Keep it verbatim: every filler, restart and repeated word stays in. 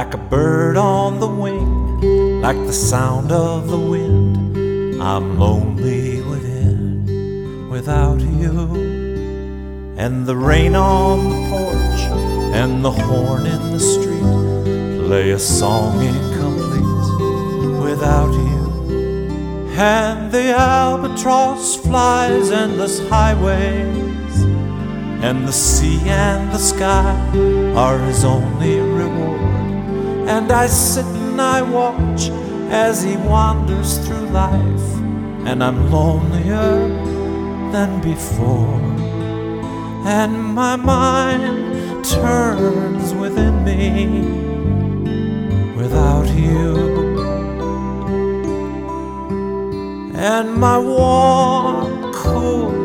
like a bird on the wing, like the sound of the wind. I'm lonely within without you. And the rain on the porch and the horn in the street play a song incomplete without you. And the albatross flies endless highways, and the sea and the sky are his only reward. And I sit and I watch as he wanders through life, and I'm lonelier than before. And my mind turns within me without you. And my warm, cool